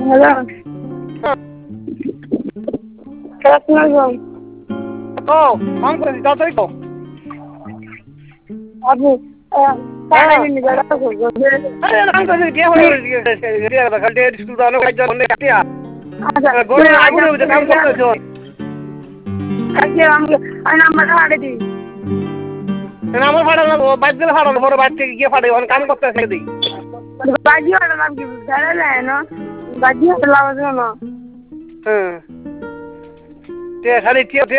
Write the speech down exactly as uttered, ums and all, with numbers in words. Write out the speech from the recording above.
hello আসসালামু তো phone করেছি তাড়াতাড়ি তো আপনি টাকা নিয়ে যারা করবে আরে নাম করে কে হয়ে গেছে রিয়া খালি স্কুল দানো কাজ অনেক কাটিয়া আচ্ছা গড়ে আগুন হয়ে কাম করতেছ আজকে আমি আমি নাম্বারটা পাঠিয়ে দিই আমার ফাড়ানো বাদ দিলে ফাড়ানো পরে বাদ থেকে গিয়ে ফাড়ে কাম করতেছে দিই বাজি নাম কি জানা যায় না বাজি লাগানো না হ্যাঁ তে খালি